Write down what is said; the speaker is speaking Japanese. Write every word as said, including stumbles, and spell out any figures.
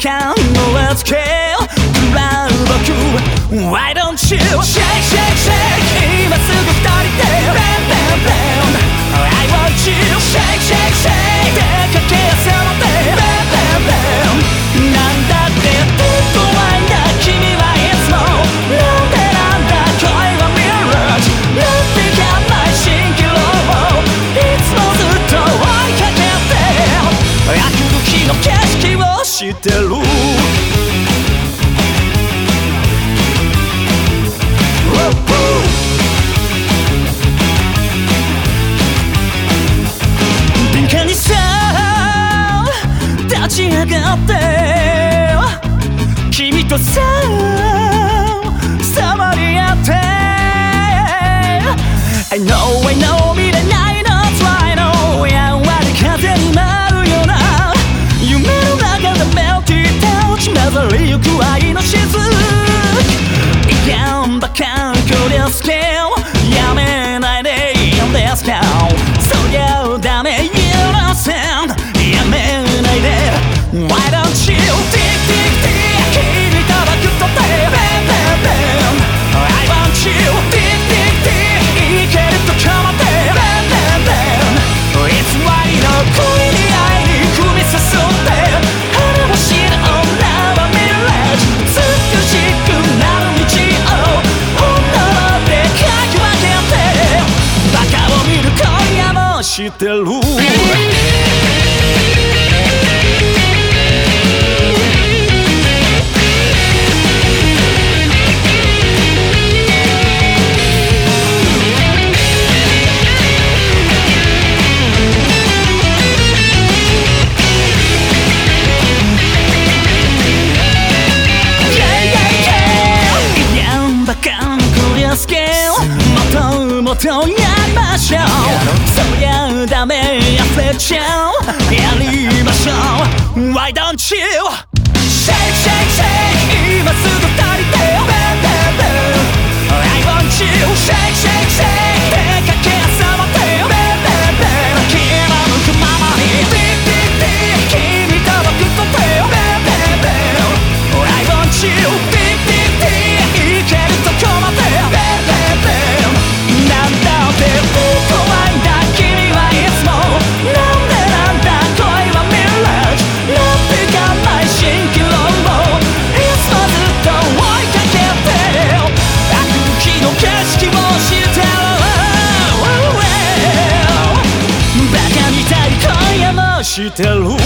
間の絵付け食らう僕 Why don't you shake shake shake 今すぐ二人で Bam bam bam I want you shake shake shake 出かけ朝まで Bam bam bam なんだってずっと愛だ君はいつもなんでなんだ恋はミラージュなんてかんない蜃気楼をいつもずっと追いかけて飽く日の景色を知ってる敏感にさ立ち上がって君とさ触り合って I know I know 見れないの Try no やんわり風に舞うような夢の中でメロディータッチ混ざりゆく愛の雫いやんばかんこですけどやめないでいいんですかそりゃダメ許せんやめないで Why don't you tick tick tick 君と僕とて Bam bam bam I want you tick tick tick いけるとこまで Bam bam bam 偽りの恋に愛に踏み進んで花星の女はミラージュ美しくなる道を本能でかき分けてバカを見る今夜も知ってるもっとやりましょうそりゃダメ溢れちゃうやりましょう Why don't you shake shake shake 今すぐ二人で Bam bam bam I want you shake shake shake 出かけ朝まで Bam bam bam 気の向くままに Tick tick tick 君と僕と手 Bam bam bam I want you tick tick tick いけるとこまで Bam bam bamなんだってずっと愛だ君はいつもなんでなんだ恋はミラージュなんてかんない蜃気楼をいつもずっと追いかけて飽く日の景色を知ってるバカみたい今夜も知ってる